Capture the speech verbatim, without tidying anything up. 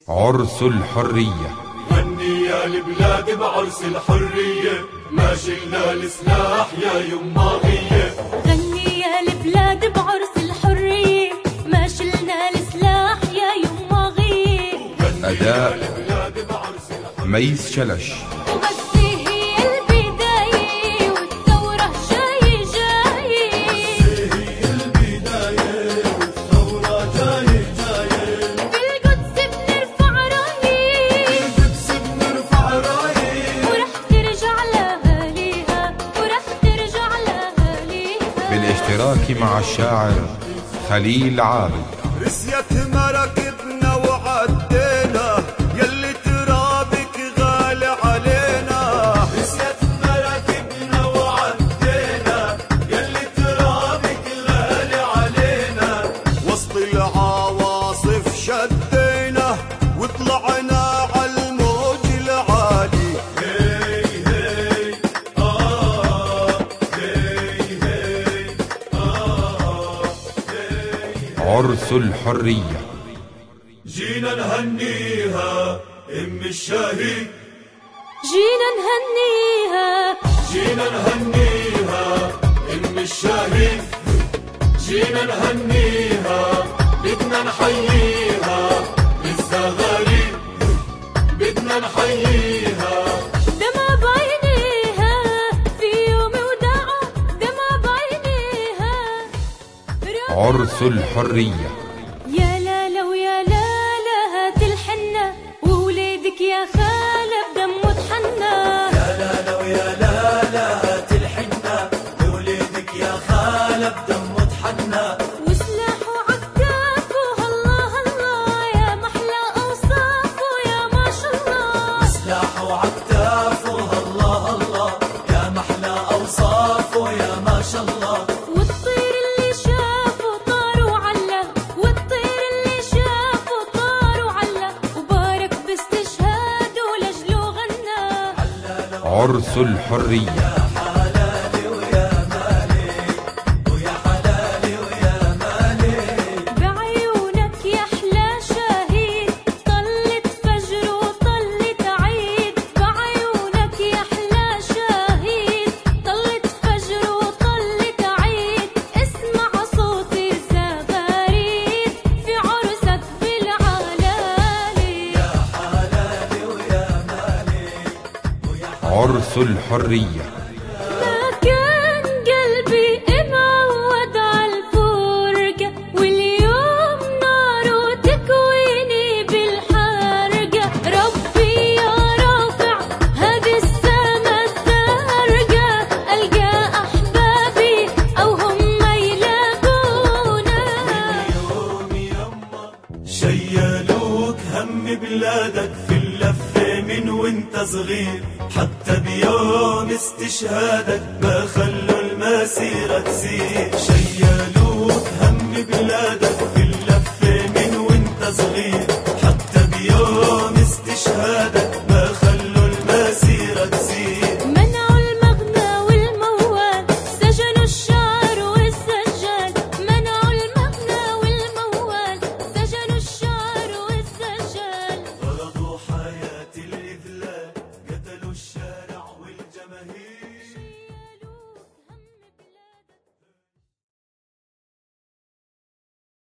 عرس الحرية. غني يا البلاد بعرس الحرية، ما شلنا السلاح يا يما غية. غني يا البلاد بعرس الحرية، ما شلنا السلاح يا يما غية. أداء ميس شلش. بالاشتراك مع الشاعر خليل عابد. رسيت مراكبنا وعدينا، يلي ترابك غالي علينا. رسيت مراكبنا وعدينا، يلي ترابك غالي علينا. وسط العواصف شدينا وطلعنا عالموج العالي. هي هي آه هي هي آه هي. عرس الحرية. جينا نهنيها ام الشهيد، جينا نهنيها، جينا نهنيها ام الشهيد. جينا نهنيها بدنا نحييها للزغاريد، بدنا نحييها. دمع بعينيها في يوم وداعة، دمع بعينيها. عرس الحرية. يا لالا ويا لالا هات الحنة، ووليدك يا خالة بدمه تحنى. يا لالا ويا لالا هات الحنة، ووليدك يا خالة بدمه تحنى. وسلاحه عكتافه هالله هالله، يا محلى أوصافه يا ما شاء الله. سلاحه وعكتافه الله الله، يا محلى أوصافه يا ما شاء الله. والطير اللي شافه طار وعلى، والطير اللي شافه طار وعلى. وبارك باستشهاده لجله غنى. عرس الحرية. بعيونك يا أحلى شهيد، طلت فجر وطلت عيد. بعيونك يا أحلى شهيد، طلت فجر وطلت عيد. اسمع صوت الزغاريد في عرسك بالعلالي. يا حلالي ويا مالي ويا عرس الحرية. ما كان قلبي معود عالفرقة، واليوم ناره تكويني بالحرقة. ربي يا رافع هذه السما الزرقاء، ألقى أحبابي أو هم يلاقونا. يوم يما شيلوك هم بلادك في اللفة من وانت صغير، حتى بيوم استشهادك ما خلوا المسيرة تسير. شيلوك هم بلادك في اللفة من وانت صغير،